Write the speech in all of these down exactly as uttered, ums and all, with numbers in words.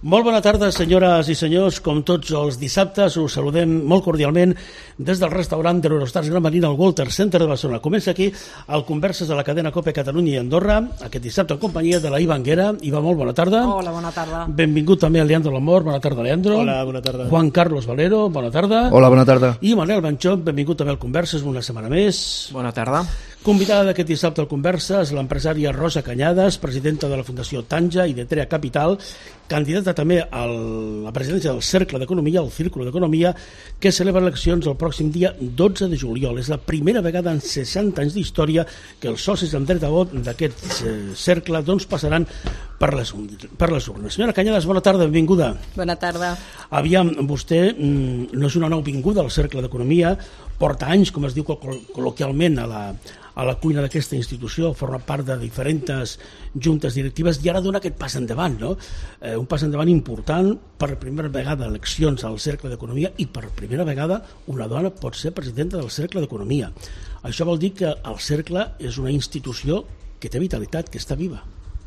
Molt bona tarda, senyores i senyors. Com tots els dissabtes, us saludem molt cordialment des del restaurant de l'Eurostars Gran Marina al Walter Center de Barcelona. Comença aquí el Converses de la cadena COPE Catalunya i Andorra, aquest dissabte en companyia de la Iva Anguera. Iva, molt bona tarda. Hola, bona tarda. Benvingut també a Leandro Lamor. Bona tarda, Leandro. Hola, bona tarda. Juan Carlos Valero, bona tarda. Hola, bona tarda. I Manel Banchón, benvingut també al Converses una setmana més. Bona tarda. Convidada d'aquest dissabte al Converses, l'empresària Rosa Cañadas, presidenta de la Fundació Tanja i de Trea Capital, candidata també a la presidència del Cercle d'Economia, el Círculo d'Economia, que celebra eleccions el pròxim dia dotze de juliol. És la primera vegada en seixanta anys d'història que els socis amb dret a vot d'aquest eh, cercle doncs, passaran per les, per les urnes. Senyora Cañadas, bona tarda, benvinguda. Bona tarda. Aviam, vostè mm, no és una nou vinguda al Cercle d'Economia, porta anys, com es diu col col·loquialment, a la, a la cuina d'aquesta institució, forma part de diferents juntes directives i ara dona aquest pas endavant, no? Eh, un pas endavant important, per primera vegada eleccions al Cercle d'Economia i per primera vegada una dona pot ser presidenta del Cercle d'Economia. Això vol dir que el Cercle és una institució que té vitalitat, que està viva.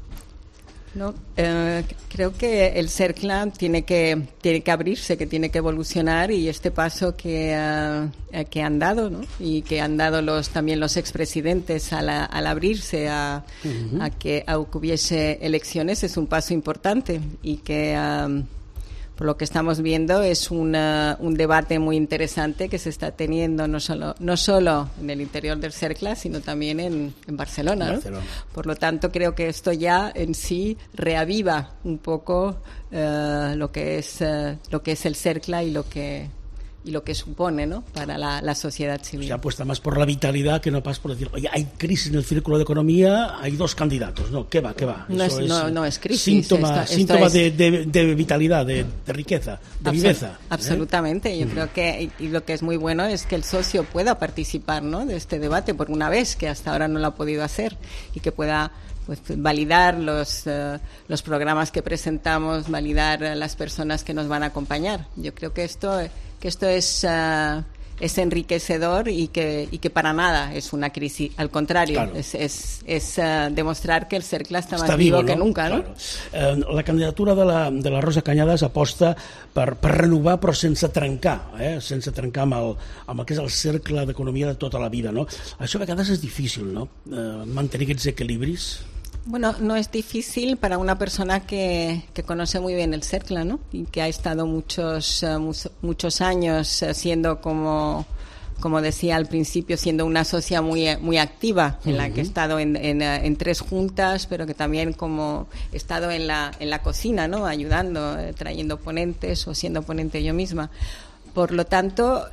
No, eh, creo que el Cercle tiene que, tiene que abrirse, que tiene que evolucionar y este paso que, uh, que han dado, ¿no? Y que han dado los, también los expresidentes al, al abrirse a, uh-huh. a, que, a que hubiese elecciones es un paso importante y que... Uh, por lo que estamos viendo es una, un debate muy interesante que se está teniendo no solo, no solo en el interior del Cercle, sino también en, en Barcelona, ¿no? Barcelona. Por lo tanto, creo que esto ya en sí reaviva un poco uh, lo que es uh, lo que es el Cercle y lo que y lo que supone, ¿no? Para la, la sociedad civil. Se apuesta más por la vitalidad que no pas por decir, oye, hay crisis en el Círculo de Economía, hay dos candidatos. No, ¿qué va? ¿Qué va? No, es, es, no, no es crisis. Síntoma, esto, síntoma esto de, es... de, de vitalidad, de, de riqueza, de Absol viveza. Absolutamente. ¿eh? Yo mm. creo que, y lo que es muy bueno es que el socio pueda participar, ¿no? De este debate por una vez, que hasta ahora no lo ha podido hacer, y que pueda pues validar los, uh, los programas que presentamos, validar uh, las personas que nos van a acompañar. Yo creo que esto, que esto es, uh, es enriquecedor y que, y que para nada es una crisis. Al contrario, claro. es, es, es uh, demostrar que el Cercle està, està más vivo, vivo que no? nunca. Claro. ¿no? Eh, la candidatura de la, de la Rosa Cañadas aposta per, per renovar però sense trencar, eh? sense trencar amb el, amb el que és el cercle d'economia de tota la vida. No? Això a vegades és difícil, no? eh, mantenir aquests equilibris. Bueno, no es difícil para una persona que, que conoce muy bien el Cercle, ¿no? Y que ha estado muchos, uh, muchos años uh, siendo como, como decía al principio, siendo una socia muy, muy activa, en uh-huh. la que he estado en, en, en tres juntas, pero que también como he estado en la, en la cocina, ¿no? Ayudando, eh, trayendo ponentes o siendo ponente yo misma. Por lo tanto,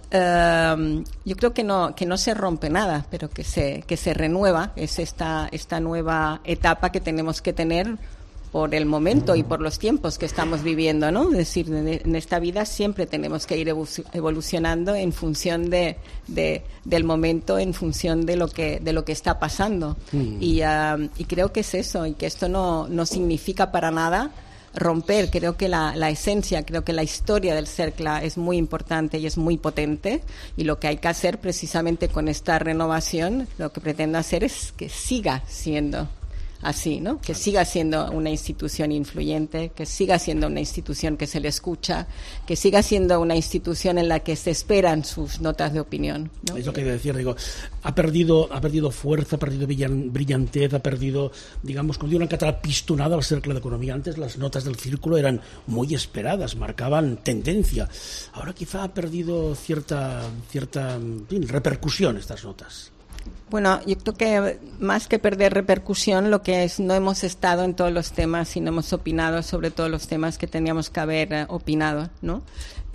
eh, yo creo que no, que no se rompe nada, pero que se, que se renueva. Es esta, esta nueva etapa que tenemos que tener por el momento y por los tiempos que estamos viviendo, ¿no? Es decir, en esta vida siempre tenemos que ir evolucionando en función de, de, del momento, en función de lo que, de lo que está pasando. Mm. Y, uh, y creo que es eso, y que esto no, no significa para nada romper. Creo que la, la esencia, creo que la historia del Cercle es muy importante y es muy potente, y lo que hay que hacer precisamente con esta renovación, lo que pretendo hacer es que siga siendo así, ¿no? Que siga siendo una institución influyente, que siga siendo una institución que se le escucha, que siga siendo una institución en la que se esperan sus notas de opinión, ¿no? Es lo que iba a decir, digo, ha perdido, ha perdido fuerza, ha perdido brillantez, ha perdido, digamos, como digo en catalán, pistonada al Cercle d'Economía. Antes las notas del Círculo eran muy esperadas, marcaban tendencia. Ahora quizá ha perdido cierta, cierta en fin, repercusión estas notas. Bueno, yo creo que más que perder repercusión, lo que es, no hemos estado en todos los temas y no hemos opinado sobre todos los temas que teníamos que haber uh, opinado, ¿no?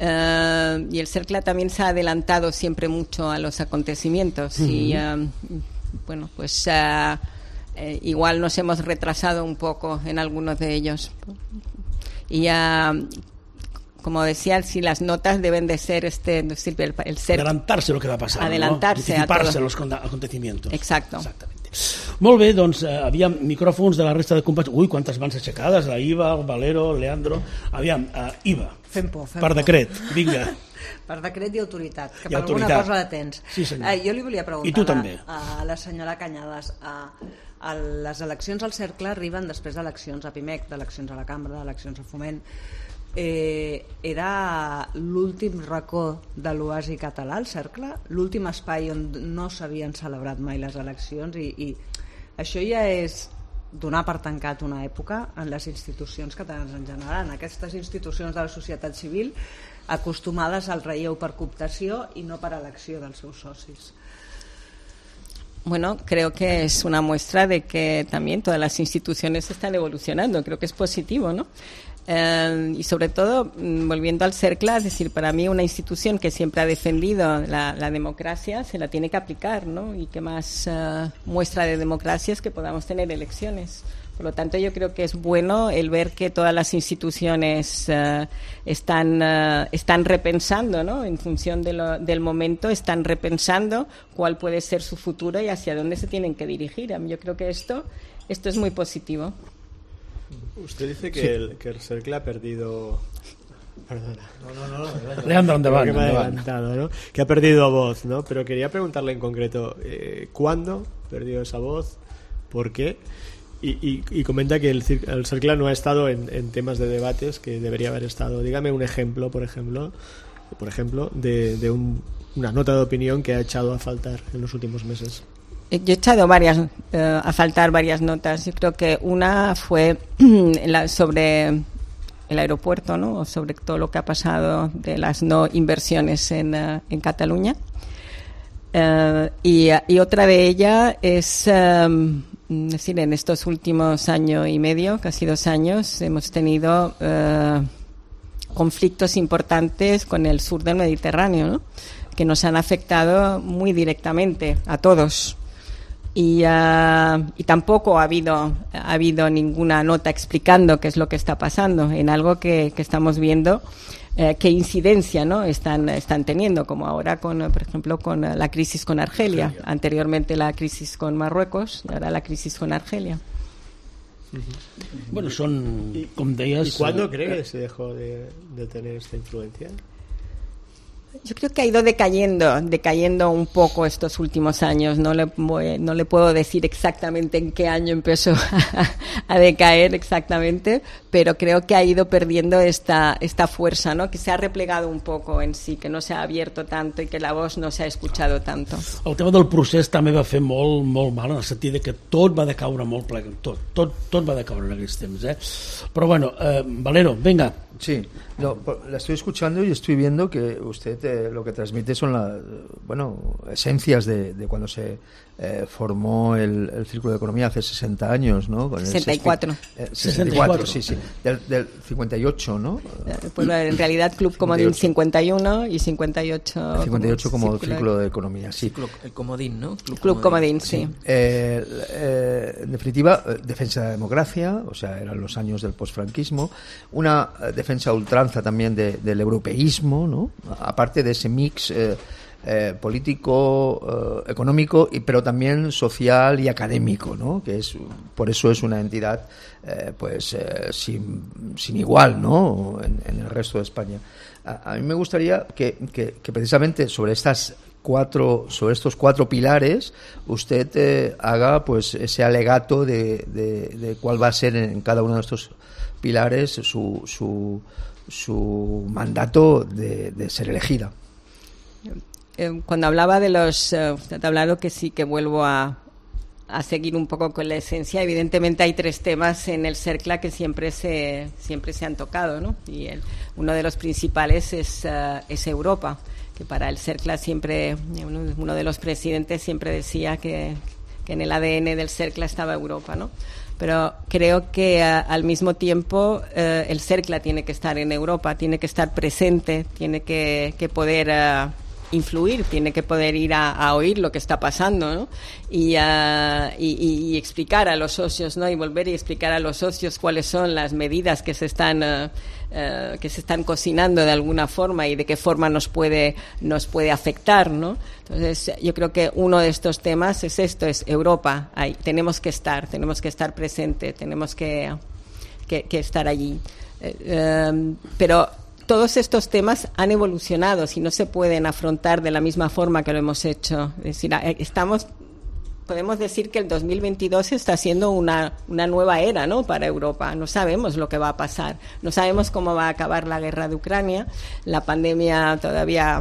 Uh, y el Cercle también se ha adelantado siempre mucho a los acontecimientos. Uh-huh. Y, uh, bueno, pues uh, eh, igual nos hemos retrasado un poco en algunos de ellos. Y uh, como decía, si las notas deben de ser este, el, el ser adelantarse lo que va a pasar, adelantarse, no? Anticiparse a, a los acontecimientos. Exacto. Exactamente. Molt bé, doncs eh, aviam, micròfons de la resta de companys. Ui, quantes mans aixecades, la Iva, el Valero, Leandro. Aviam, uh, Iva, fem por, fem per por. decret, vinga. Per decret i autoritat, que I per autoritat. alguna cosa la tens. Sí, senyor. Eh, jo li volia I tu preguntar també. a, a la senyora Cañadas, a, El, les eleccions al Cercle arriben després d'eleccions a Pimec, d'eleccions a la Cambra, d'eleccions a Foment. Eh, era l'últim racó de l'oasi català, el Cercle, l'últim espai on no s'havien celebrat mai les eleccions, i, i això ja és donar per tancat una època en les institucions catalanes en general, en aquestes institucions de la societat civil acostumades al relleu per cooptació i no per elecció dels seus socis. Bueno, creo que es una muestra de que también todas las instituciones están evolucionando. Creo que es positivo, ¿no? Eh, y sobre todo, volviendo al Cercle, es decir, para mí una institución que siempre ha defendido la, la democracia se la tiene que aplicar, ¿no? Y qué más uh, muestra de democracia es que podamos tener elecciones. Por lo tanto, yo creo que es bueno el ver que todas las instituciones uh, están, uh, están repensando, ¿no? En función de lo, del momento, están repensando cuál puede ser su futuro y hacia dónde se tienen que dirigir. Yo creo que esto, esto es muy positivo. Usted dice que, sí. el, que el Cercle ha perdido... Perdona. No, no, no. Leandro, endavant, que me ha adelantado, ¿no? Que ha perdido voz, ¿no? Pero quería preguntarle en concreto, eh, ¿cuándo perdió esa voz? ¿Por qué? Y, y, y comenta que el, el Cercle no ha estado en, en temas de debates que debería haber estado. Dígame un ejemplo, por ejemplo, por ejemplo, de, de un, una nota de opinión que ha echado a faltar en los últimos meses. Yo he echado varias eh, a faltar varias notas. Yo creo que una fue la, sobre el aeropuerto, ¿no? O sobre todo lo que ha pasado de las no inversiones en, uh, en Cataluña. Uh, y, y otra de ellas es, um, es decir, en estos últimos año y medio, casi dos años, hemos tenido uh, conflictos importantes con el sur del Mediterráneo, ¿no? Que nos han afectado muy directamente a todos. Y, uh, y tampoco ha habido, ha habido ninguna nota explicando qué es lo que está pasando en algo que, que estamos viendo, eh, qué incidencia, ¿no? están, están teniendo, como ahora, con, por ejemplo, con la crisis con Argelia, Argelia. Anteriormente la crisis con Marruecos y ahora la crisis con Argelia. Bueno, son, como deies... ¿Y cuándo cree que se dejó de, de tener esta influencia? Yo creo que ha ido decayendo, decayendo un poco estos últimos años. No le, no le puedo decir exactamente en qué año empezó a, a decaer exactamente, pero creo que ha ido perdiendo esta, esta fuerza, ¿no? Que se ha replegado un poco en sí, que no se ha abierto tanto y que la voz no se ha escuchado tanto. El tema del procés també va fer molt, molt mal, en el sentit que tot va decaure molt plegat, tot, tot, tot va decaure en aquells temps, eh? Però bueno, eh, Valero, venga. Sí, no, la estoy escuchando y estoy viendo que usted eh, lo que transmite son las, bueno, esencias de, de cuando se eh, formó el, el Círculo de Economía hace sesenta años, ¿no? Con sesenta y cuatro. Eh, sesenta y cuatro, sí, sí. Del, del cincuenta y ocho, ¿no? Pues en realidad Club Comodín cincuenta y uno y cincuenta y ocho. cincuenta y ocho como, como Círculo, Círculo de Economía, sí. Círculo, el Comodín, ¿no? Club, Club Comodín, sí. sí. Eh, eh, en definitiva, defensa de la democracia, o sea, eran los años del posfranquismo, una defensa a ultranza también de, del europeísmo, ¿no? Aparte de ese mix eh, eh, político, eh, económico, y, pero también social y académico, ¿no? Que es, por eso es una entidad eh, pues eh, sin, sin igual, ¿no? En, en el resto de España. A, a mí me gustaría que, que, que precisamente sobre estas cuatro, sobre estos cuatro pilares usted eh, haga pues ese alegato de, de, de cuál va a ser en cada uno de estos pilares su, su, su mandato de, de ser elegida. Cuando hablaba de los, uh, usted ha hablado que sí que vuelvo a, a seguir un poco con la esencia. Evidentemente hay tres temas en el Cercle que siempre se siempre se han tocado, ¿no? Y el, uno de los principales es, uh, es Europa, que para el Cercle siempre, uno, uno de los presidentes siempre decía que, que en el A D N del Cercle estaba Europa, ¿no? Pero creo que uh, al mismo tiempo uh, el Cercle tiene que estar en Europa, tiene que estar presente, tiene que, que poder uh, influir, tiene que poder ir a, a oír lo que está pasando, ¿no? Y, uh, y, y explicar a los socios, ¿no? Y volver y explicar a los socios cuáles son las medidas que se están uh, uh, que se están cocinando de alguna forma y de qué forma nos puede nos puede afectar, ¿no? Entonces yo creo que uno de estos temas es esto, es Europa. Ahí tenemos que estar, tenemos que estar presente, tenemos que que, que estar allí, uh, um, pero todos estos temas han evolucionado, si no se pueden afrontar de la misma forma que lo hemos hecho. Es decir, estamos podemos decir que el dos mil veintidós está siendo una, una nueva era, ¿no?, para Europa. No sabemos lo que va a pasar, no sabemos cómo va a acabar la guerra de Ucrania, la pandemia todavía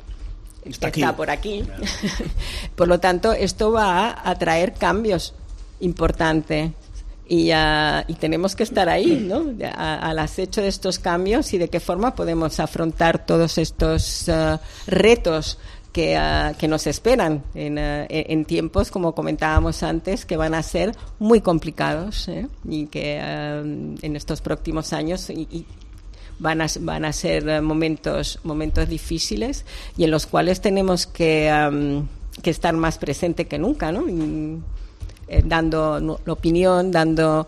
está, está aquí. por aquí. Por lo tanto, esto va a, a traer cambios importantes. Y, uh, y tenemos que estar ahí, ¿no?, a, al acecho de estos cambios y de qué forma podemos afrontar todos estos uh, retos que, uh, que nos esperan en, uh, en tiempos, como comentábamos antes, que van a ser muy complicados, ¿eh? Y que uh, en estos próximos años y, y van, a, van a ser momentos, momentos difíciles y en los cuales tenemos que, um, que estar más presente que nunca, ¿no? Y, Eh, dando no, la opinión, dando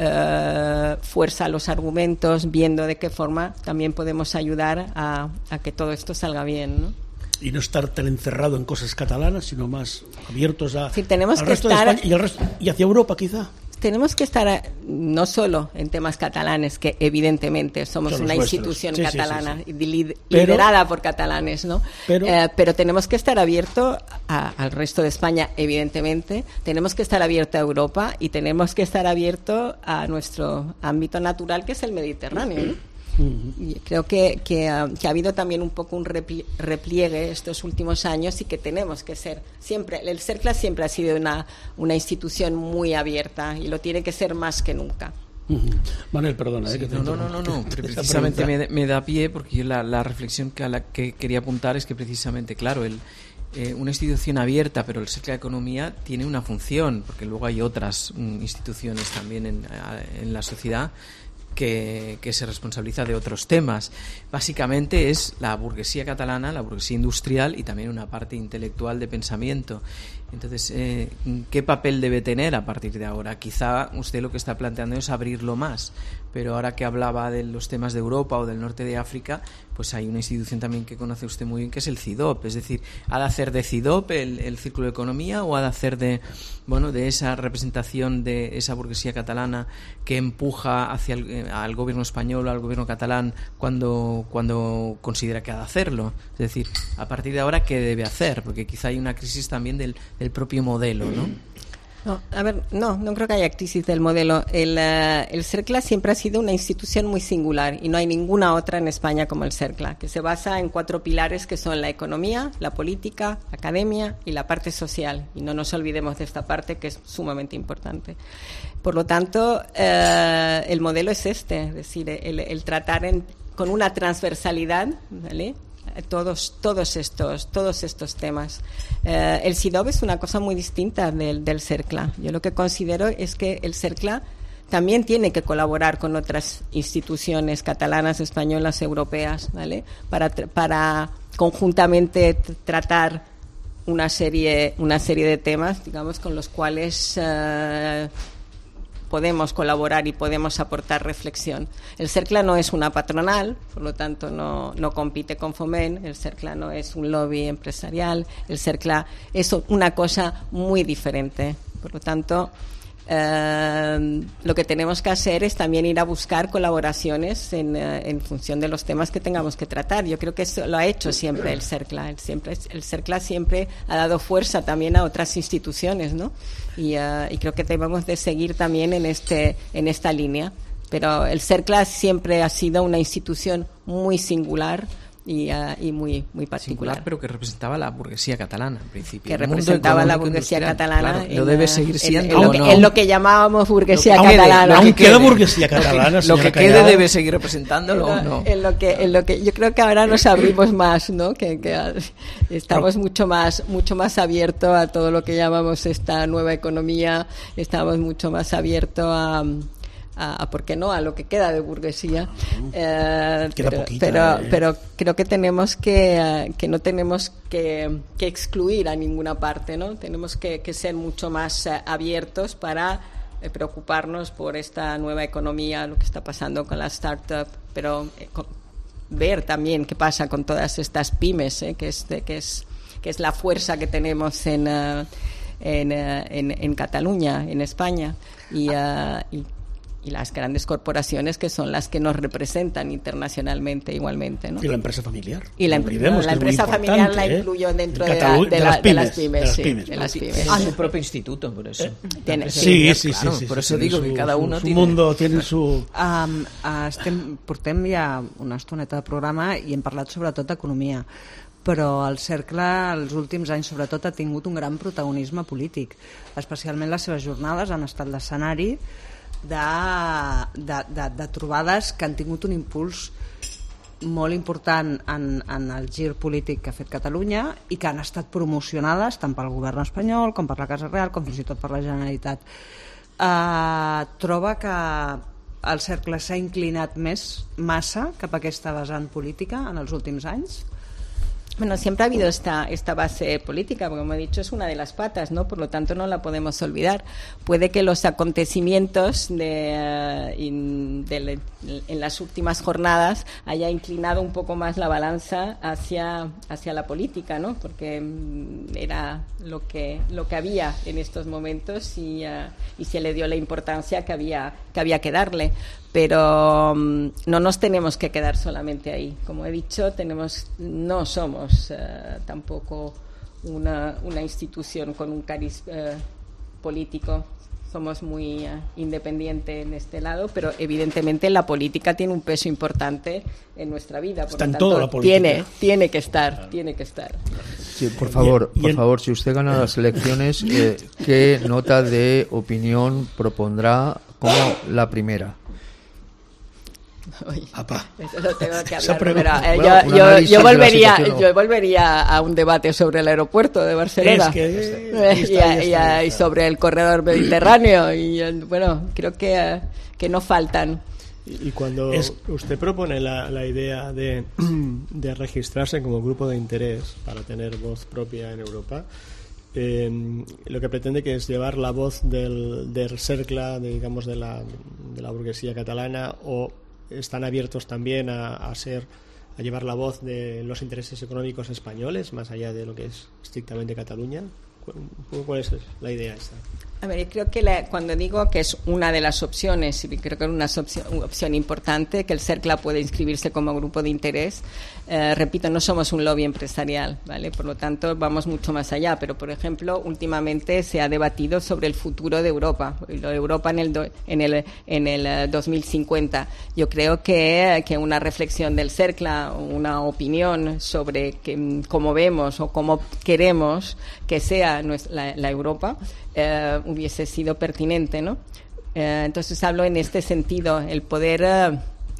eh, fuerza a los argumentos, viendo de qué forma también podemos ayudar a, a que todo esto salga bien, ¿no? Y no estar tan encerrado en cosas catalanas, sino más abiertos a, sí, tenemos al que resto estar, de España y, al resto, y hacia Europa, quizá. Tenemos que estar no solo en temas catalanes, que evidentemente somos Son una nuestros. institución sí, catalana sí, sí, sí. Li- pero, liderada por catalanes, ¿no? Pero, eh, pero tenemos que estar abiertos al resto de España, evidentemente. Tenemos que estar abiertos a Europa y tenemos que estar abiertos a nuestro ámbito natural, que es el Mediterráneo, ¿no? Y creo que, que, uh, que ha habido también un poco un repli- repliegue estos últimos años y que tenemos que ser siempre, el CERCLA siempre ha sido una, una institución muy abierta y lo tiene que ser más que nunca. Uh-huh. Manuel, perdona. Sí, eh, que no, no, no, no, no, pero precisamente me, me da pie porque yo la, la reflexión que, a la que quería apuntar es que precisamente, claro, el Eh, una institución abierta, pero el Cercle de Economía tiene una función, porque luego hay otras mm, instituciones también en, en la sociedad que, que se responsabiliza de otros temas. Básicamente es la burguesía catalana, la burguesía industrial y también una parte intelectual de pensamiento. Entonces, eh, ¿qué papel debe tener a partir de ahora? Quizá usted lo que está planteando es abrirlo más, pero ahora que hablaba de los temas de Europa o del norte de África, pues hay una institución también que conoce usted muy bien, que es el CIDOP. Es decir, ¿ha de hacer de CIDOP el, el Círculo de Economía o ha de hacer de, bueno, de esa representación de esa burguesía catalana que empuja hacia el, al gobierno español o al gobierno catalán cuando, cuando considera que ha de hacerlo? Es decir, a partir de ahora, ¿qué debe hacer? Porque quizá hay una crisis también del, del propio modelo, ¿no? No, a ver, no, no creo que haya crisis del modelo. El, uh, el CERCLA siempre ha sido una institución muy singular y no hay ninguna otra en España como el CERCLA, que se basa en cuatro pilares que son la economía, la política, la academia y la parte social. Y no nos olvidemos de esta parte que es sumamente importante. Por lo tanto, uh, el modelo es este, es decir, el, el tratar en, con una transversalidad, ¿vale?, todos todos estos todos estos temas. Eh, el CIDOB es una cosa muy distinta del, del CERCLA. Yo lo que considero es que el CERCLA también tiene que colaborar con otras instituciones catalanas, españolas, europeas, ¿vale?, para para conjuntamente t- tratar una serie una serie de temas, digamos, con los cuales uh, podemos colaborar y podemos aportar reflexión. El CERCLA no es una patronal, por lo tanto no, no compite con Foment, el CERCLA no es un lobby empresarial, el CERCLA es una cosa muy diferente. Por lo tanto, eh, lo que tenemos que hacer es también ir a buscar colaboraciones en, eh, en función de los temas que tengamos que tratar. Yo creo que eso lo ha hecho siempre el CERCLA. El, siempre, el CERCLA siempre ha dado fuerza también a otras instituciones, ¿no? Y, uh, y creo que debemos de seguir también en este en esta línea. Pero el CERCLA siempre ha sido una institución muy singular y, uh, y muy muy particular. Singular, pero que representaba la burguesía catalana en principio. Que representaba la burguesía catalana. Claro, lo debe seguir siendo. En, en, en, lo, que, en lo que llamábamos burguesía lo, catalana. Aunque queda burguesía catalana. Lo que, lo que quede debe seguir representándolo o no. En lo que en lo que yo creo que ahora nos abrimos más, ¿no? Que, que estamos pero, mucho más mucho más abiertos a todo lo que llamamos esta nueva economía. Estamos mucho más abiertos a A, a, ¿por qué no?, a lo que queda de burguesía. Eh, queda pero, poquita, pero, eh. pero creo que tenemos que, uh, que no tenemos que, que excluir a ninguna parte, ¿no? Tenemos que, que ser mucho más uh, abiertos para eh, preocuparnos por esta nueva economía, lo que está pasando con la startup, pero eh, con, ver también qué pasa con todas estas pymes, eh, que es de, que es que es la fuerza que tenemos en uh, en, uh, en, en Cataluña, en España, y, uh, y y las grandes corporaciones que son las que nos representan internacionalmente igualmente, ¿no? Y la empresa familiar. Y la, no olvidemos, la que empresa es muy familiar la ¿eh? incluyo dentro de, Catalu- la, de, de, la, las de las pymes, pymes, de las sí, pymes, de las Sí, pymes. a su propio instituto, por eso. Tiene- Sí, familiar, sí, sí, claro, sí, por sí, eso tiene digo su- que cada su- uno su tiene... mundo tiene su... Um, estem, portem ja una estoneta de programa i hem parlat sobretot d'economia, però el cercle els últims anys sobretot ha tingut un gran protagonisme polític, especialment les seves jornades han estat l'escenari de, de, de, de trobades que han tingut un impuls molt important en, en el gir polític que ha fet Catalunya i que han estat promocionades tant pel govern espanyol com per la Casa Real com fins i tot per la Generalitat. Uh, troba que el cercle s'ha inclinat més massa cap a aquesta vessant política en els últims anys? Bueno, siempre ha habido esta, esta base política, porque como he dicho es una de las patas, ¿no? Por lo tanto no la podemos olvidar. Puede que los acontecimientos de, uh, in, de, en las últimas jornadas haya inclinado un poco más la balanza hacia, hacia la política, ¿no? Porque um, era lo que, lo que había en estos momentos y, uh, y se le dio la importancia que había que, había que darle. Pero um, no nos tenemos que quedar solamente ahí. Como he dicho, tenemos, no somos uh, tampoco una, una institución con un cariz uh, político. Somos muy uh, independientes en este lado, pero evidentemente la política tiene un peso importante en nuestra vida. Por Está lo en tanto, toda la política. Tiene, tiene que estar, tiene que estar. Sí, por favor, Y- y por el- favor, si usted gana las elecciones, eh, ¿qué nota de opinión propondrá como la primera? Oye, Apa. eso lo tengo que Esa hablar. pregunta. Pero, eh, Bueno, un yo, yo, análisis yo de la volvería, situación. yo volvería a un debate sobre el aeropuerto de Barcelona. Es que- Eh, ahí y, está, a- ahí y está, a- ahí y está. sobre el corredor mediterráneo. Y eh, bueno, creo que, eh, que no faltan. Y y cuando Es- usted propone la, la idea de, de registrarse como grupo de interés para tener voz propia en Europa, eh, lo que pretende que es llevar la voz del, del cercle, de, digamos, de la, de la burguesía catalana, o están abiertos también a, a ser a llevar la voz de los intereses económicos españoles, más allá de lo que es estrictamente Cataluña. ¿Cu- ¿Cuál es la idea esta? A ver, yo creo que la- cuando digo que es una de las opciones, y creo que es una opción, una opción importante, que el CERCLA puede inscribirse como grupo de interés, eh, repito, no somos un lobby empresarial, ¿vale? Por lo tanto, vamos mucho más allá, pero, por ejemplo, últimamente se ha debatido sobre el futuro de Europa, lo de Europa en el, do- en el, en el eh, dos mil cincuenta. Yo creo que, que una reflexión del CERCLA, una opinión sobre que, mm, cómo vemos o cómo queremos que sea nuestra- la, la Europa, eh, hubiese sido pertinente, ¿no? Eh, entonces hablo en este sentido, el poder eh,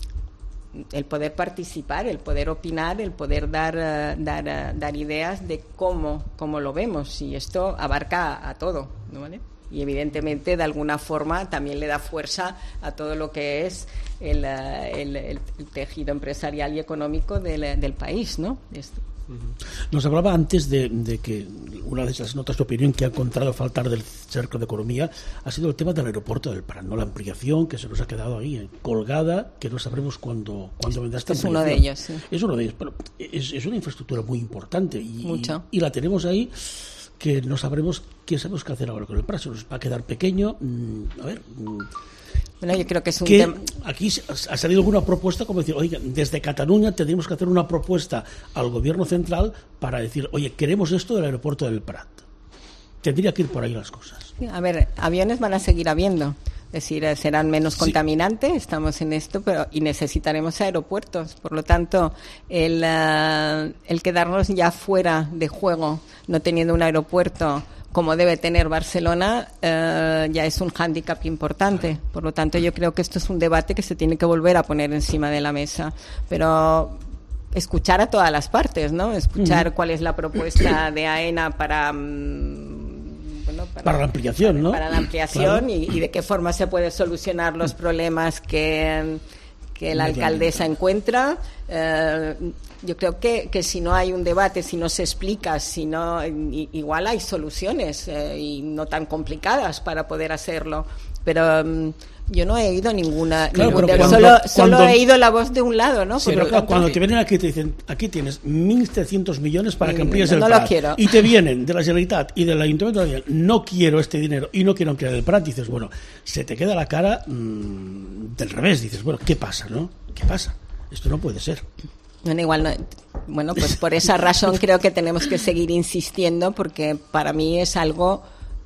el poder participar, el poder opinar, el poder dar eh, dar, eh, dar ideas de cómo, cómo lo vemos, y esto abarca a, a todo, ¿no? ¿Vale? Y evidentemente de alguna forma también le da fuerza a todo lo que es el, eh, el, el, el tejido empresarial y económico del, del país, ¿no? Esto. Nos hablaba antes de, de que una de esas notas de opinión que ha encontrado faltar del Cercle de Economía ha sido el tema del aeropuerto del Prat, ¿no? La ampliación que se nos ha quedado ahí eh, colgada, que no sabremos cuándo, cuándo vendrá esta Es uno ampliación. de ellos, sí. Es uno de ellos, pero es, es una infraestructura muy importante y, Mucho. y la tenemos ahí, que no sabremos qué sabemos qué hacer ahora con el Prat. Se nos va a quedar pequeño. Mm, a ver, mm, Bueno, yo creo que es un que tema. aquí ha salido alguna propuesta como decir, oiga, desde Cataluña tendríamos que hacer una propuesta al gobierno central para decir, oye, queremos esto del aeropuerto del Prat. Tendría que ir por ahí las cosas. A ver, aviones van a seguir habiendo. Es decir, eh, serán menos Sí. contaminantes, estamos en esto, pero y necesitaremos aeropuertos. Por lo tanto, el, eh, el quedarnos ya fuera de juego, no teniendo un aeropuerto como debe tener Barcelona, eh, ya es un hándicap importante. Por lo tanto, yo creo que esto es un debate que se tiene que volver a poner encima de la mesa. Pero escuchar a todas las partes, ¿no? Escuchar cuál es la propuesta de AENA para... mm, bueno, Para la ampliación, ¿no? Para la ampliación Claro. y, y de qué forma se pueden solucionar los problemas que, que la alcaldesa encuentra. Eh, yo creo que, que si no hay un debate, si no se explica, si no, i- igual hay soluciones eh, y no tan complicadas para poder hacerlo. Pero mm, Yo no he oído ninguna, claro, ningún pero de, cuando, solo, cuando, solo he oído la voz de un lado, ¿no? Sí, pero claro, cuando te vienen aquí y te dicen, aquí tienes mil trescientos millones para que amplíes no, el no Prat, lo quiero. y te vienen de la Generalitat y del Ayuntamiento de Madrid, no quiero este dinero y no quiero ampliar el Prat, dices, bueno, se te queda la cara mmm, del revés, dices, bueno, ¿qué pasa, no? ¿Qué pasa? Esto no puede ser. Bueno, igual no, bueno, pues por esa razón creo que tenemos que seguir insistiendo, porque para mí es algo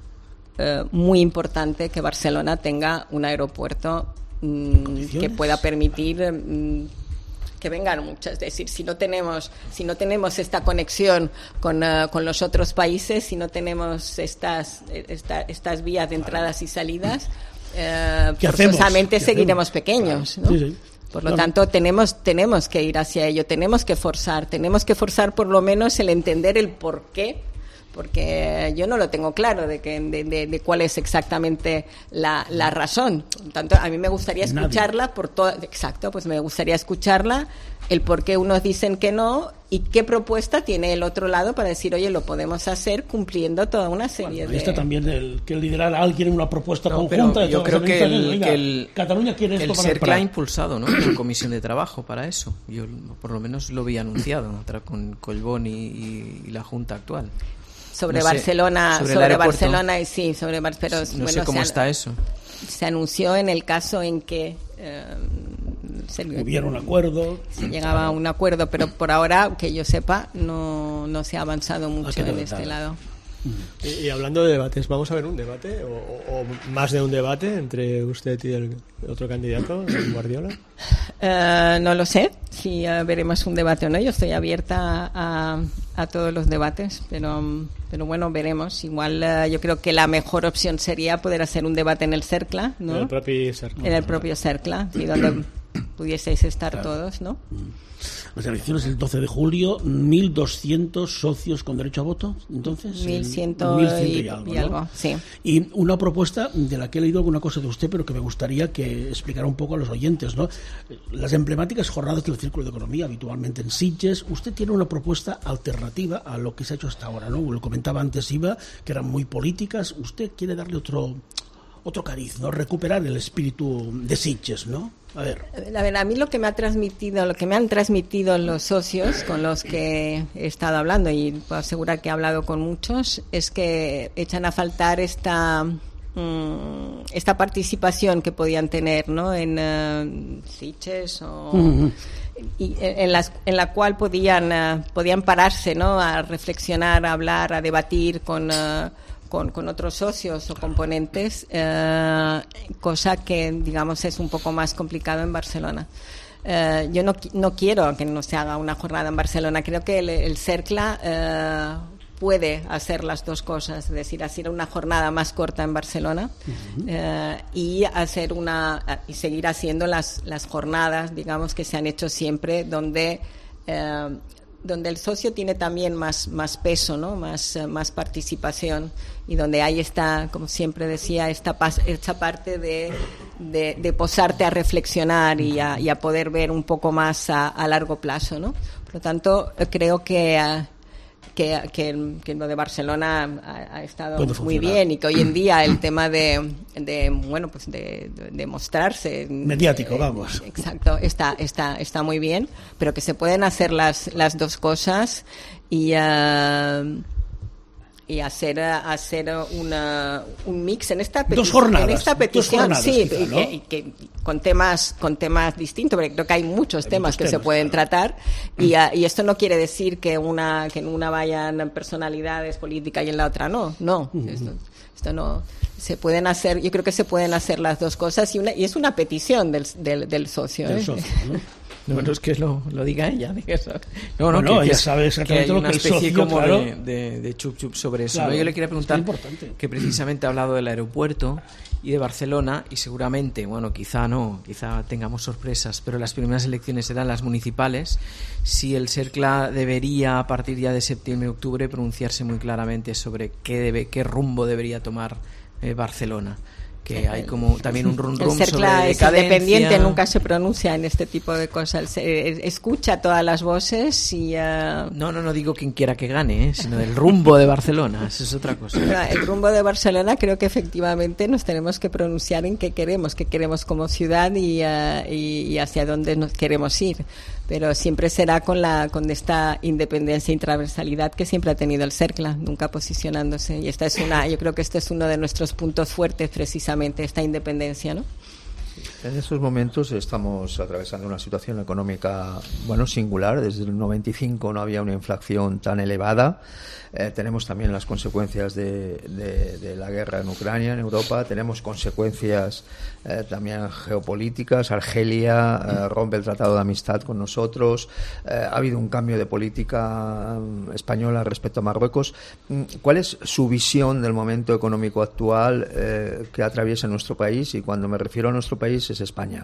eh, muy importante que Barcelona tenga un aeropuerto mmm, que pueda permitir mmm, que vengan muchas. Es decir, si no tenemos, si no tenemos esta conexión con, uh, con los otros países, si no tenemos estas, esta, estas vías de entradas y salidas, eh, forzosamente seguiremos hacemos? pequeños, ¿no? Sí, sí. Por lo tanto, tenemos, tenemos que ir hacia ello, tenemos que forzar, tenemos que forzar por lo menos el entender el por qué, porque yo no lo tengo claro de, que, de, de, de cuál es exactamente la, la razón. Por lo tanto, a mí me gustaría escucharla Nadie. por todo, exacto, pues me gustaría escucharla, el por qué unos dicen que no y qué propuesta tiene el otro lado para decir, oye, lo podemos hacer cumpliendo toda una serie bueno, de... Está también el que liderar a alguien una propuesta no, conjunta. Yo creo que el, Oiga, que el, Cataluña quiere esto el para CERCLA ha impulsado, ¿no?, una comisión de trabajo para eso. Yo por lo menos lo vi anunciado, ¿no?, con Collboni y, y la Junta actual. Sobre no sé, Barcelona, sobre, sobre Barcelona y sí, sobre Barcelona. No bueno, sé cómo se, está eso. Se anunció en el caso en que eh, se, hubiera un acuerdo. Se llegaba a un acuerdo, pero por ahora, que yo sepa, no, no se ha avanzado mucho en este lado. Y, y hablando de debates, ¿vamos a ver un debate o, o, o más de un debate entre usted y el otro candidato, el Guardiola? Uh, no lo sé, si uh, veremos un debate o no. Yo estoy abierta a, a todos los debates, pero, pero bueno, veremos. Igual uh, yo creo que la mejor opción sería poder hacer un debate en el CERCLA, ¿no? En el propio CERCLA. En el propio CERCLA, sí, donde pudieseis estar claro. todos, ¿no? Las elecciones el doce de julio, mil doscientos socios con derecho a voto, entonces. mil cien y, y algo, y algo ¿no? sí. Y una propuesta de la que he leído alguna cosa de usted, pero que me gustaría que explicara un poco a los oyentes, ¿no? Las emblemáticas jornadas del Círculo de Economía, habitualmente en Sitges, usted tiene una propuesta alternativa a lo que se ha hecho hasta ahora, ¿no? Lo comentaba antes Iva, que eran muy políticas. Usted quiere darle otro... otro cariz, ¿no? Recuperar el espíritu de Sitges, ¿no? A ver. A ver, a mí lo que me ha transmitido, lo que me han transmitido los socios con los que he estado hablando, y puedo asegurar que he hablado con muchos, es que echan a faltar esta mmm, esta participación que podían tener, ¿no? En uh, Sitges o uh-huh. y en, las, en la cual podían uh, podían pararse, ¿no? A reflexionar, a hablar, a debatir con uh, Con, con otros socios o componentes, eh, cosa que, digamos, es un poco más complicado en Barcelona. Eh, yo no, no quiero que no se haga una jornada en Barcelona. Creo que el, el CERCLA eh, puede hacer las dos cosas, es decir, hacer una jornada más corta en Barcelona uh-huh. eh, y hacer una y seguir haciendo las, las jornadas, digamos, que se han hecho siempre, donde eh, donde el socio tiene también más, más peso, ¿no? Más, uh, más participación, y donde hay esta, como siempre decía, esta, esta parte de, de, de posarte a reflexionar y a, y a poder ver un poco más a, a largo plazo, ¿no? Por lo tanto, creo que... Uh, Que, que, que lo de Barcelona ha, ha estado muy bien, y que hoy en día el tema de, de bueno, pues de, de, de mostrarse mediático, eh, vamos. Exacto, está está está muy bien, pero que se pueden hacer las las dos cosas y uh, y hacer hacer una un mix en esta petición, dos jornadas, en esta petición, jornadas, sí, quizá, y, ¿no? que, y que con temas con temas distintos, porque creo que hay muchos hay temas muchos que temas, se pueden claro. tratar, y, uh, y esto no quiere decir que una que en una vayan personalidades políticas y en la otra no, no, uh-huh. esto, esto no se pueden hacer, yo creo que se pueden hacer las dos cosas, y una y es una petición del del, del socio, del ¿eh? socio, ¿no? Bueno, es que lo, lo diga ella. Eso. No, no, bueno, que, ella que, sabe exactamente que hay lo una que el especie socio, como claro. de, de, de chup chup sobre eso. Claro, ¿no? Yo le quería preguntar es que precisamente ha hablado del aeropuerto y de Barcelona, y seguramente, bueno, quizá no, quizá tengamos sorpresas, pero las primeras elecciones serán las municipales. Si el CERCLA debería, a partir ya de septiembre-octubre, pronunciarse muy claramente sobre qué debe, qué rumbo debería tomar eh, Barcelona. que hay como también un rum rum el sobre CERCLA es decadencia. independiente, nunca se pronuncia en este tipo de cosas. Escucha todas las voces y... Uh... No, no, no digo quien quiera que gane, ¿eh? Sino el rumbo de Barcelona, eso es otra cosa. Pero el rumbo de Barcelona creo que efectivamente nos tenemos que pronunciar en qué queremos, qué queremos como ciudad y, uh, y, y hacia dónde nos queremos ir. Pero siempre será con la con esta independencia y transversalidad que siempre ha tenido el CERCLA, nunca posicionándose. Y esta es una, yo creo que este es uno de nuestros puntos fuertes, precisamente, esta independencia, ¿no? En estos momentos estamos atravesando una situación económica, bueno, singular. Desde el noventa y cinco no había una inflación tan elevada. Eh, tenemos también las consecuencias de, de, de la guerra en Ucrania, en Europa. Tenemos consecuencias eh, también geopolíticas. Argelia eh, rompe el tratado de amistad con nosotros. Eh, ha habido un cambio de política um, española respecto a Marruecos. ¿Cuál es su visión del momento económico actual eh, que atraviesa nuestro país? Y cuando me refiero a nuestro país es España.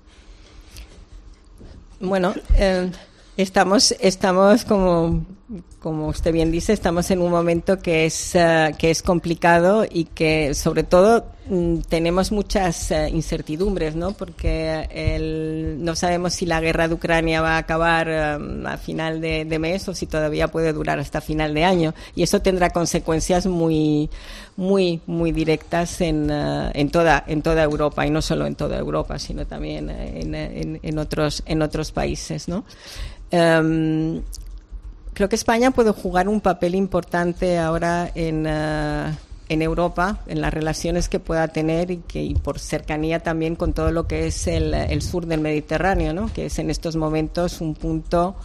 Bueno, eh, estamos, estamos como, como usted bien dice, estamos en un momento que es, uh, que es complicado y que, sobre todo, mm, tenemos muchas uh, incertidumbres, ¿no? Porque el, no sabemos si la guerra de Ucrania va a acabar um, a final de, de mes o si todavía puede durar hasta final de año. Y eso tendrá consecuencias muy, muy, muy directas en, uh, en toda, en toda Europa, y no solo en toda Europa, sino también en, en, en otros, en otros países, ¿no? Um, Creo que España puede jugar un papel importante ahora en, uh, en Europa, en las relaciones que pueda tener y, que, y por cercanía también con todo lo que es el, el sur del Mediterráneo, ¿no? Que es en estos momentos un punto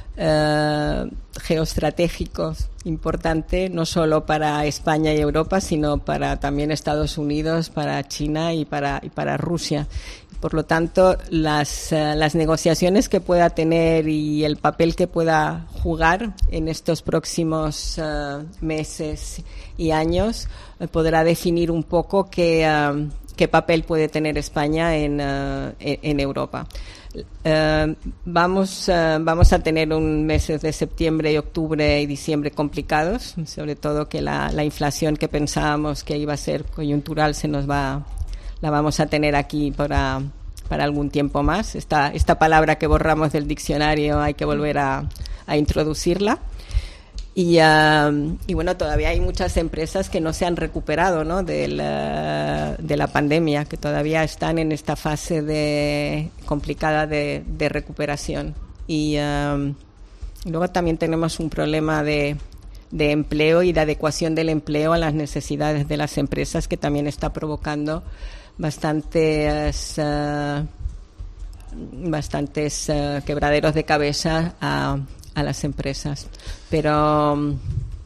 uh, geoestratégico importante, no solo para España y Europa, sino para también Estados Unidos, para China y para, y para Rusia. Por lo tanto, las, uh, las negociaciones que pueda tener y el papel que pueda jugar en estos próximos uh, meses y años uh, podrá definir un poco qué, uh, qué papel puede tener España en, uh, en, en Europa. Uh, vamos, uh, vamos a tener un meses de septiembre y octubre y diciembre complicados, sobre todo que la, la inflación que pensábamos que iba a ser coyuntural se nos va la vamos a tener aquí para, para algún tiempo más. Esta, esta palabra que borramos del diccionario hay que volver a, a introducirla. Y, uh, y bueno, todavía hay muchas empresas que no se han recuperado, ¿no? de, la, de la pandemia, que todavía están en esta fase de, complicada de, de recuperación. Y, uh, y luego también tenemos un problema de, de empleo y de adecuación del empleo a las necesidades de las empresas, que también está provocando bastantes, uh, bastantes uh, quebraderos de cabeza a, a las empresas. Pero um,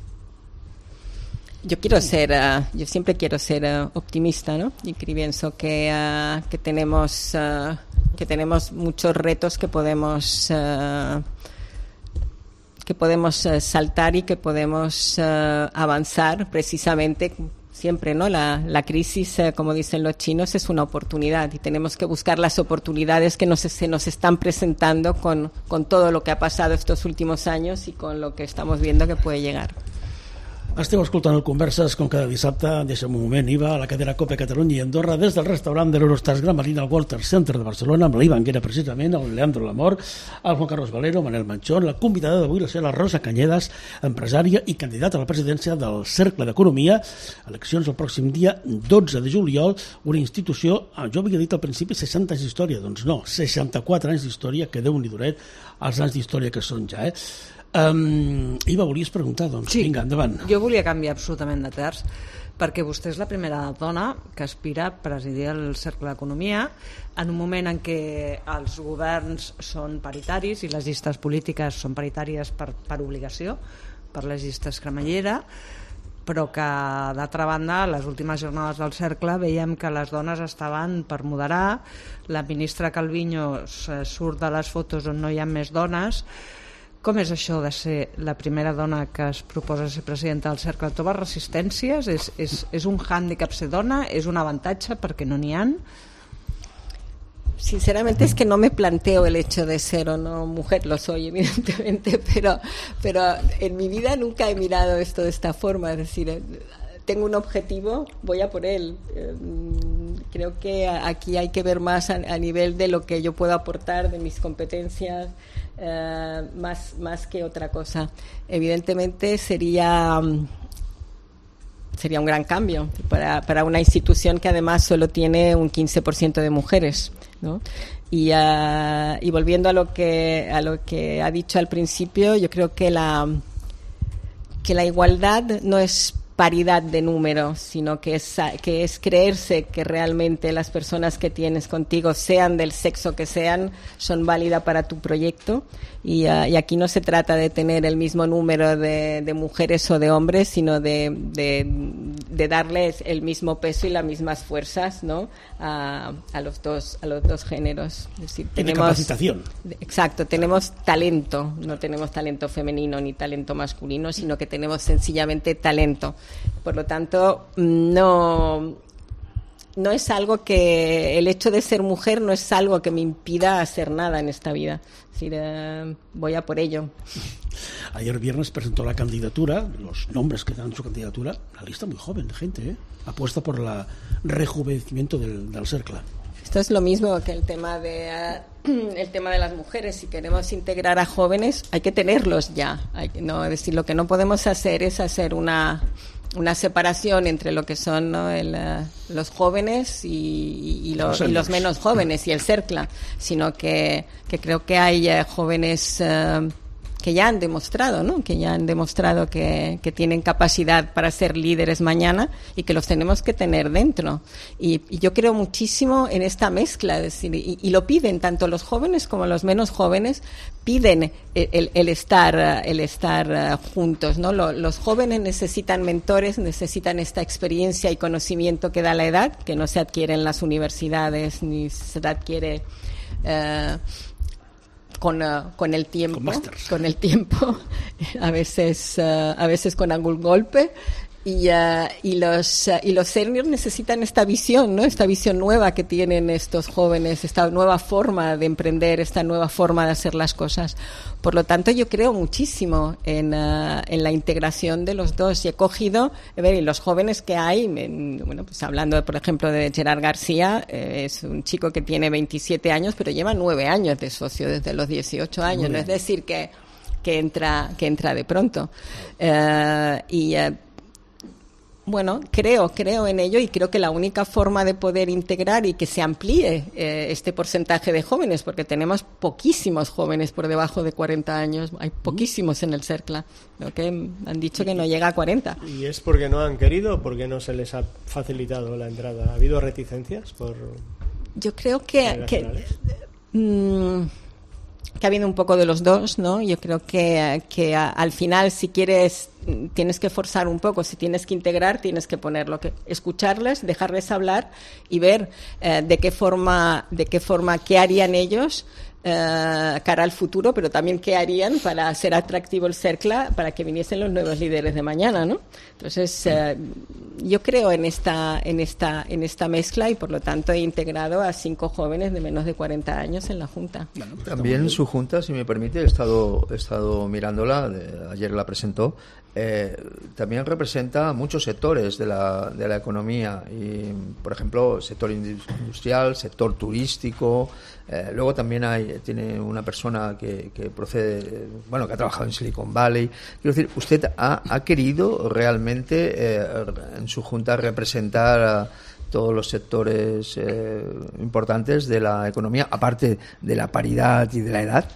yo quiero ser, uh, yo siempre quiero ser uh, optimista, ¿no? Y pienso que, uh, que tenemos, uh, que tenemos muchos retos que podemos, uh, que podemos uh, saltar y que podemos uh, avanzar precisamente. Siempre, ¿no? La, la crisis, eh, como dicen los chinos, es una oportunidad y tenemos que buscar las oportunidades que nos, se nos están presentando con, con todo lo que ha pasado estos últimos años y con lo que estamos viendo que puede llegar. Esteu escoltant el Converses com cada dissabte. Deixa'm un moment, Iva, a la cadena COPE Catalunya i Andorra, des del restaurant de l'Eurostars Gran Marina al Walter Center de Barcelona, amb la Iva Anguera, precisament, el Leandro Lamor, el Juan Carlos Valero, Manel Manchón. La convidada d'avui la serà la Rosa Cañedas, empresària i candidata a la presidència del Cercle d'Economia. Eleccions el pròxim dia dotze de juliol. Una institució, jo havia dit al principi seixanta anys d'història, doncs no, seixanta-quatre anys d'història, que Déu-n'hi duret els anys d'història que són ja, eh? Um, Iva, volies preguntar, doncs? Sí, vinga, endavant. Jo volia canviar absolutament de terç, perquè vostè és la primera dona que aspira a presidir el Cercle d'Economia en un moment en què els governs són paritaris i les llistes polítiques són paritàries per, per obligació, per les llistes cremallera, però que, d'altra banda, a les últimes jornades del Cercle veiem que les dones estaven per moderar, la ministra Calviño surt de les fotos on no hi ha més dones. Com és això de ser la primera dona que es proposa ser presidenta del Cercle? Troba resistències? És, és, és un hàndicap ser dona? És un avantatge perquè no n'hi ha? Sinceramente es que no me planteo el hecho de ser o no mujer, lo soy evidentemente, pero, pero en mi vida nunca he mirado esto de esta forma, es decir, tengo un objetivo, voy a por él. Creo que aquí hay que ver más a, a nivel de lo que yo puedo aportar, de mis competencias, eh, más, más que otra cosa. Evidentemente sería... sería un gran cambio para, para una institución que además solo tiene un quince por ciento de mujeres, ¿no? Y, uh, y volviendo a lo que a lo que ha dicho al principio, yo creo que la que la igualdad no es paridad de número, sino que es, que es creerse que realmente las personas que tienes contigo, sean del sexo que sean, son válidas para tu proyecto. Y, uh, y aquí no se trata de tener el mismo número de, de mujeres o de hombres, sino de, de, de darles el mismo peso y las mismas fuerzas, ¿no? a, a los dos a los dos géneros. Es decir, tenemos capacitación. Exacto, tenemos talento, no tenemos talento femenino ni talento masculino, sino que tenemos sencillamente talento. Por lo tanto, no no es algo que el hecho de ser mujer no es algo que me impida hacer nada en esta vida. Es decir, eh, voy a por ello. Ayer viernes presentó la candidatura, los nombres que dan su candidatura, una lista muy joven de gente, ¿eh? Apuesta por el rejuvenecimiento del, del cercle. Esto es lo mismo que el tema de uh, el tema de las mujeres. Si queremos integrar a jóvenes, hay que tenerlos ya. Hay que, no, es decir, lo que no podemos hacer es hacer una una separación entre lo que son, ¿no? el, uh, los jóvenes y, y, lo, y los menos jóvenes y el cercle, sino que, que creo que hay uh, jóvenes uh, que ya han demostrado, ¿no? que ya han demostrado que, que tienen capacidad para ser líderes mañana y que los tenemos que tener dentro. Y, y yo creo muchísimo en esta mezcla, es decir, y, y lo piden tanto los jóvenes como los menos jóvenes, piden el, el, el estar, el estar juntos, ¿no? Los, los jóvenes necesitan mentores, necesitan esta experiencia y conocimiento que da la edad, que no se adquiere en las universidades ni se adquiere Uh, Con, uh, con el tiempo, con, con el tiempo, a veces, uh, a veces con algún golpe. Y, uh, y los uh, y los seniors necesitan esta visión, ¿no? Esta visión nueva que tienen estos jóvenes, esta nueva forma de emprender, esta nueva forma de hacer las cosas. Por lo tanto, yo creo muchísimo en, uh, en la integración de los dos. Y he cogido, a ver, y los jóvenes que hay, en, bueno, pues hablando, por ejemplo, de Gerard García, eh, es un chico que tiene veintisiete años, pero lleva nueve años de socio desde los dieciocho años. No es decir que que entra que entra de pronto. Uh, y uh, Bueno, creo, creo en ello y creo que la única forma de poder integrar y que se amplíe eh, este porcentaje de jóvenes, porque tenemos poquísimos jóvenes por debajo de cuarenta años, hay poquísimos en el cercle, creo que han dicho que no llega a cuarenta. ¿Y es porque no han querido o porque no se les ha facilitado la entrada? ¿Ha habido reticencias por...? Yo creo que... que mmm, que ha habido un poco de los dos, ¿no? Yo creo que, que a, al final, si quieres, tienes que forzar un poco, si tienes que integrar, tienes que ponerlo, que escucharles, dejarles hablar y ver eh, de qué forma, de qué forma, qué harían ellos eh, cara al futuro, pero también qué harían para hacer atractivo el cercle, para que viniesen los nuevos líderes de mañana, ¿no? Entonces, eh, yo creo en esta, en esta, en esta mezcla y por lo tanto he integrado a cinco jóvenes de menos de cuarenta años en la Junta. También su Junta, si me permite, he estado, he estado mirándola, de, ayer la presentó, eh, también representa muchos sectores de la, de la economía, y, por ejemplo, sector industrial, sector turístico, eh, luego también hay, tiene una persona que, que procede, bueno, que ha trabajado en Silicon Valley. Quiero decir, usted ha, ha querido realmente eh, en su Junta representar a todos los sectores eh, importantes de la economía, aparte de la paridad y de la edad.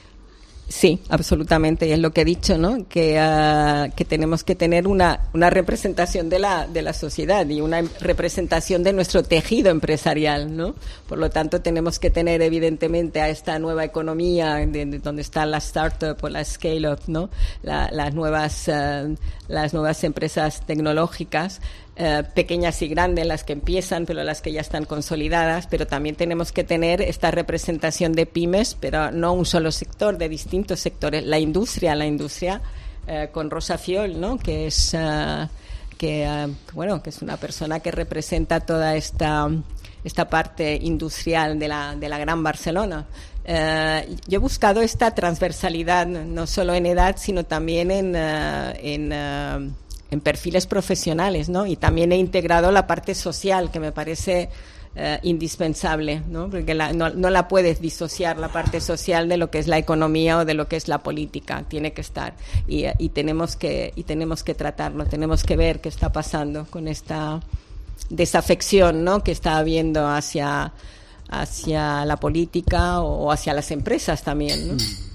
Sí, absolutamente, y es lo que he dicho, ¿no? Que, uh, que tenemos que tener una, una representación de la, de la sociedad y una representación de nuestro tejido empresarial, ¿no? Por lo tanto, tenemos que tener, evidentemente, a esta nueva economía de, de donde están las startups o las scale-up, ¿no? La, las nuevas, uh, las nuevas empresas tecnológicas, Uh, pequeñas y grandes, las que empiezan, pero las que ya están consolidadas, pero también tenemos que tener esta representación de pymes, pero no un solo sector, de distintos sectores. La industria, la industria uh, con Rosa Fiol, ¿no? Que es uh, que uh, bueno, que es una persona que representa toda esta esta parte industrial de la de la Gran Barcelona. Uh, yo he buscado esta transversalidad no solo en edad, sino también en uh, en uh, en perfiles profesionales, ¿no? Y también he integrado la parte social, que me parece eh, indispensable, ¿no? Porque la, no, no la puedes disociar la parte social de lo que es la economía o de lo que es la política, tiene que estar y, y tenemos que y tenemos que tratarlo, tenemos que ver qué está pasando con esta desafección, ¿no?, que está habiendo hacia hacia la política o hacia las empresas también, ¿no?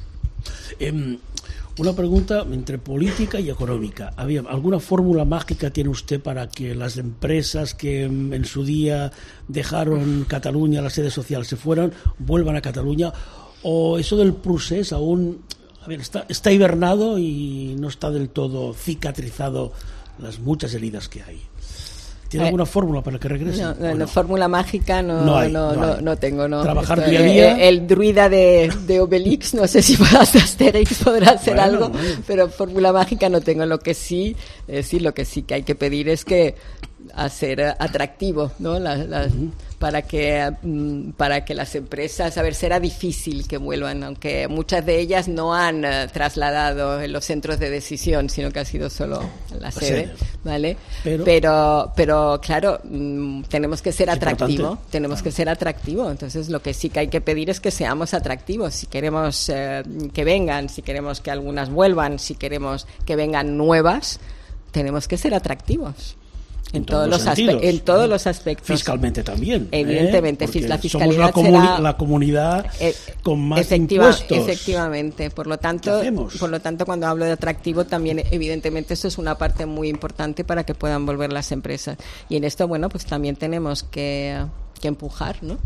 Eh, una pregunta entre política y económica. ¿Había alguna fórmula mágica tiene usted para que las empresas que en su día dejaron Cataluña, la sede social, se fueran, vuelvan a Cataluña? ¿O eso del procés aún a ver, está, está hibernado y no está del todo cicatrizado las muchas heridas que hay? ¿Tiene alguna fórmula para que regrese? No, no, no, fórmula mágica no, no, hay, no, no, no, hay. no tengo. No. Trabajar Esto, día a día. El, el druida de, de Obelix, no sé si para Asterix podrá hacer bueno, algo, bueno. pero fórmula mágica no tengo. Lo que sí, es decir, lo que sí que hay que pedir es que hacer atractivo, ¿no? La, la, uh-huh. para que para que las empresas, a ver, será difícil que vuelvan, aunque muchas de ellas no han uh, trasladado en los centros de decisión, sino que ha sido solo la sede, ¿vale? Pero, pero, pero claro, mm, tenemos que ser atractivo, importante. tenemos claro. que ser atractivo. Entonces, lo que sí que hay que pedir es que seamos atractivos. Si queremos eh, que vengan, si queremos que algunas vuelvan, si queremos que vengan nuevas, tenemos que ser atractivos. En, en todos, todos los aspe- en todos los aspectos. Fiscalmente también. Evidentemente, ¿eh? la fiscalidad somos la, comuni- será la comunidad eh, con más efectiva, impuestos. Efectivamente. Por lo tanto, por lo tanto, cuando hablo de atractivo, también evidentemente eso es una parte muy importante para que puedan volver las empresas. Y en esto, bueno, pues también tenemos que, que empujar, ¿no?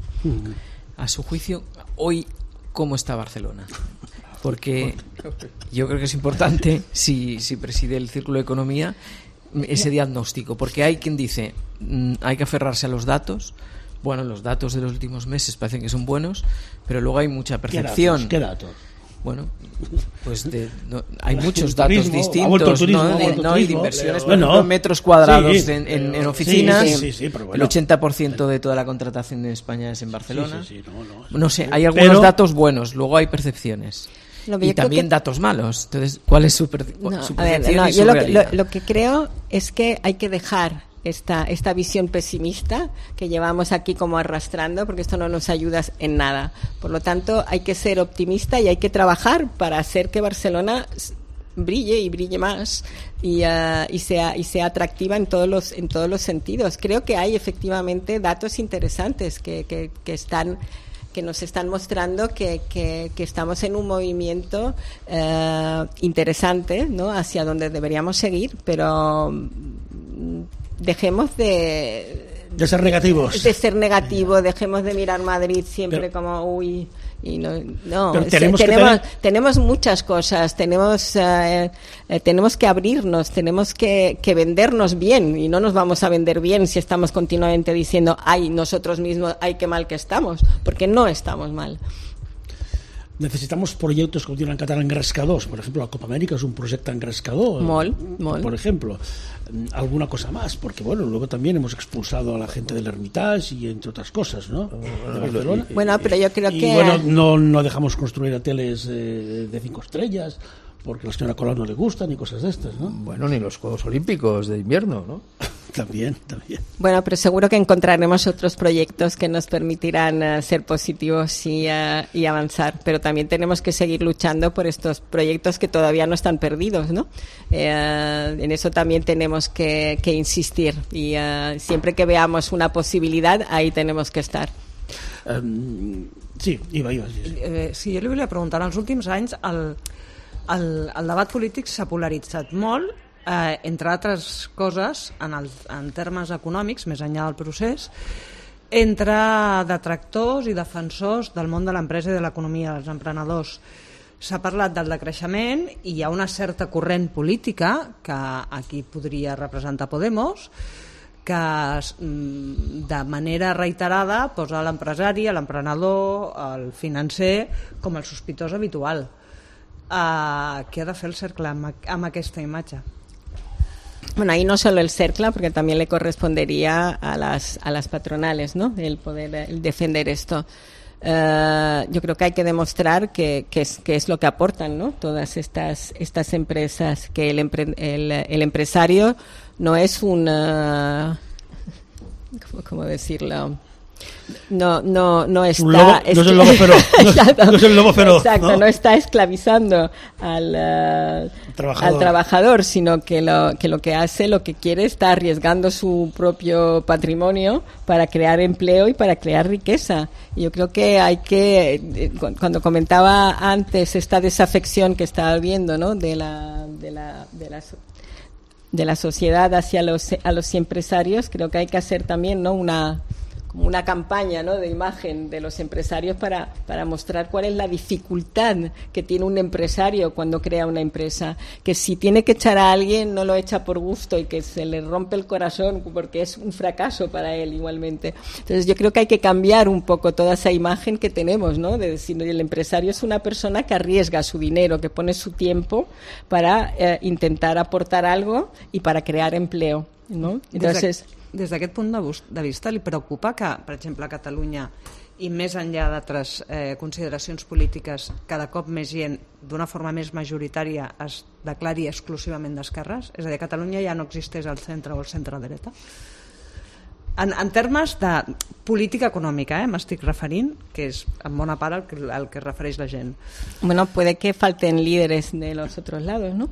A su juicio, hoy, ¿cómo está Barcelona? Porque yo creo que es importante, si, si preside el Círculo de Economía, ese diagnóstico, porque hay quien dice mmm, hay que aferrarse a los datos. Bueno, los datos de los últimos meses parecen que son buenos, pero luego hay mucha percepción. ¿Qué datos? ¿Qué datos? Bueno, pues de, no, hay muchos datos turismo, distintos, turismo, ¿no? De, no, y de inversiones por bueno, ejemplo, metros cuadrados sí, en, en, en oficinas. Sí, sí, sí, pero bueno. El ochenta por ciento de toda la contratación en España es en Barcelona. Sí, sí, sí, no, no, no sé, hay algunos pero, datos buenos, luego hay percepciones. Y también que... datos malos. Entonces, ¿cuál es su, per... no, su a ver, no, yo lo que, lo, lo que creo es que hay que dejar esta, esta visión pesimista que llevamos aquí como arrastrando, porque esto no nos ayuda en nada. Por lo tanto, hay que ser optimista y hay que trabajar para hacer que Barcelona brille y brille más y, uh, y sea y sea atractiva en todos los en todos los sentidos. Creo que hay efectivamente datos interesantes que, que, que están que nos están mostrando que, que, que estamos en un movimiento eh, interesante, ¿no?, hacia donde deberíamos seguir, pero dejemos de... De ser negativos. De ser negativos, dejemos de mirar Madrid siempre pero, como, uy... Y no, no pero tenemos, tenemos, tener... tenemos muchas cosas, tenemos, eh, eh, tenemos que abrirnos, tenemos que, que vendernos bien, y no nos vamos a vender bien si estamos continuamente diciendo, ay, nosotros mismos, ay, qué mal que estamos, porque no estamos mal. Necesitamos proyectos, com diuen en català, engrescadors. Per exemple, la Copa América és un projecte engrescador. Molt, molt. Por ejemplo, alguna cosa más, porque bueno, luego también hemos expulsado a la gente del Hermitage y entre otras cosas, ¿no? De Barcelona. Bueno, pero yo creo y, que... Y bueno, no, no dejamos construir hoteles eh, de cinco estrellas, porque a la señora Colau no le gustan y cosas de estas, ¿no? Bueno, ni los Juegos Olímpicos de invierno, ¿no? También, también. Bueno, pero seguro que encontraremos otros proyectos que nos permitirán uh, ser positivos y, uh, y avanzar, pero también tenemos que seguir luchando por estos proyectos que todavía no están perdidos, ¿no? Eh, en eso también tenemos que, que insistir y uh, siempre que veamos una posibilidad, ahí tenemos que estar. Um, sí, Iva, Iva. Sí, eh, sí, jo li volia preguntar, en els últims anys el, el, el debat polític s'ha polaritzat molt, Eh, entre altres coses en, el, en termes econòmics, més enllà del procés, entre detractors i defensors del món de l'empresa i de l'economia, dels emprenedors. S'ha parlat del decreixement i hi ha una certa corrent política, que aquí podria representar Podemos, que de manera reiterada posa l'empresari, l'emprenedor, el financer com el sospitós habitual. Eh, què ha de fer el cercle amb, amb aquesta imatge? Bueno, ahí no solo el cercle, porque también le correspondería a las, a las patronales, ¿no?, el poder el defender esto. Uh, yo creo que hay que demostrar que, que, es, que es lo que aportan, ¿no?, todas estas, estas empresas, que el, empre, el, el empresario no es un... Uh, ¿cómo, cómo decirlo? No, no, no está. Lobo, no es el lobo feroz. No, exacto, no es el lobo feroz. Exacto, no, no está esclavizando al, uh, trabajador. al trabajador, sino que lo, que lo que hace, lo que quiere, está arriesgando su propio patrimonio para crear empleo y para crear riqueza. Y yo creo que hay que, cuando comentaba antes esta desafección que estaba viendo, ¿no? de la, de la, de la de la sociedad hacia los a los empresarios, creo que hay que hacer también, ¿no? una una campaña, ¿no? de imagen de los empresarios para, para mostrar cuál es la dificultad que tiene un empresario cuando crea una empresa, que si tiene que echar a alguien no lo echa por gusto y que se le rompe el corazón porque es un fracaso para él igualmente. Entonces yo creo que hay que cambiar un poco toda esa imagen que tenemos, ¿no? de decir, el empresario es una persona que arriesga su dinero, que pone su tiempo para eh, intentar aportar algo y para crear empleo, ¿no? Entonces... Des d'aquest punt de vista, li preocupa que, per exemple, a Catalunya i més enllà d'altres eh, consideracions polítiques, cada cop més gent, d'una forma més majoritària, es declari exclusivament d'esquerres? És a dir, a Catalunya ja no existeix el centre o el centre-dreta? En, en termes de política econòmica, eh, m'estic referint, que és en bona part al que, al que es refereix la gent. Bueno, puede que falten líderes de los otros lados, ¿no?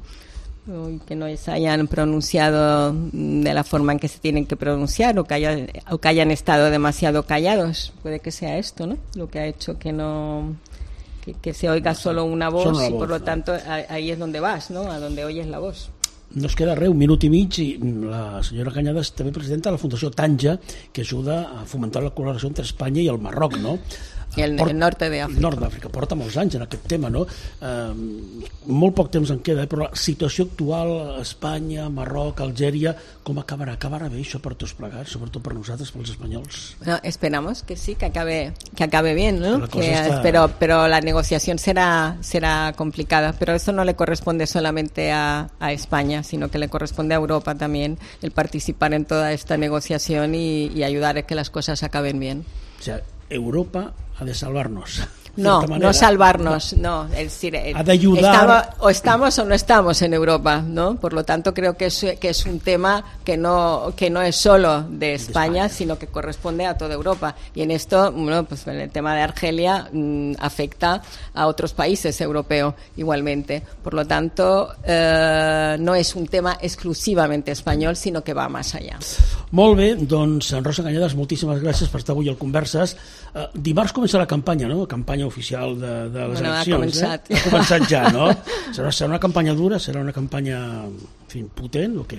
Y que no se hayan pronunciado de la forma en que se tienen que pronunciar o que, haya, o que hayan estado demasiado callados. Puede que sea esto, ¿no? Lo que ha hecho que no que, que se oiga solo una voz, solo una y voz, por lo ¿no? tanto ahí es donde vas, ¿no? A donde oyes la voz. Nos queda res, un minut i mig, i la senyora Cañadas també presidenta de la Fundació Tanja, que ajuda a fomentar la col·laboració entre Espanya i el Marroc, no? I el, el norte d'Àfrica. El nord d'Àfrica. Porta molts anys en aquest tema, no? Eh, molt poc temps en queda, eh? Però la situació actual a Espanya, Marroc, Algèria, com acabarà? Acabarà bé això per tots plegats, sobretot per nosaltres, pels espanyols? Bueno, esperamos que sí, que acabe, que acabe bien, ¿no? Que, está... pero, pero la negociación será, será complicada, pero eso no le corresponde solamente a, a España, sino que le corresponde a Europa también el participar en toda esta negociación y, y ayudar a que las cosas acaben bien. O sea, Europa ha de salvarnos. No, no salvarnos, no, es decir, ha de ayudar. Estamos, o estamos o no estamos en Europa, ¿no? Por lo tanto, creo que es, que es un tema que no, que no es solo de España, de España, sino que corresponde a toda Europa. Y en esto, bueno, pues el tema de Argelia mmm, afecta a otros países europeos igualmente. Por lo tanto, eh, no es un tema exclusivamente español, sino que va más allá. Molt bé, doncs Rosa Cañadas, moltíssimes gràcies per estar avui al Converses. Uh, dimarts comença la campanya, no? La campanya oficial de, de les bueno, eleccions. Ha començat. Eh? Ha començat ja, no? Serà, serà una campanya dura? Serà una campanya, en fi, potent o què?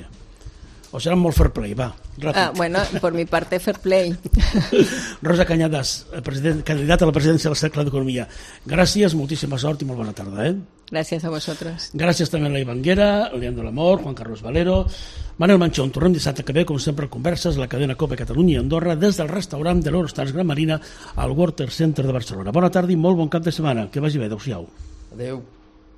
O serà molt fair play, va, ràpid. Ah, bueno, por mi parte fair play. Rosa Cañadas, candidata a la presidència del Cercle d'Economia. Gràcies, moltíssima sort i molt bona tarda, eh? Gracias a vosotros. Gràcies també a la Ivanguera, Leandro Lamor, Juan Carlos Valero, Manel Manchón. Tornem dissabte que ve, com sempre, Converses, la cadena COPE Catalunya i Andorra, des del restaurant de l'Eurostars Gran Marina al Water Center de Barcelona. Bona tarda i molt bon cap de setmana. Que vagi bé, adeu-siau. Adeu.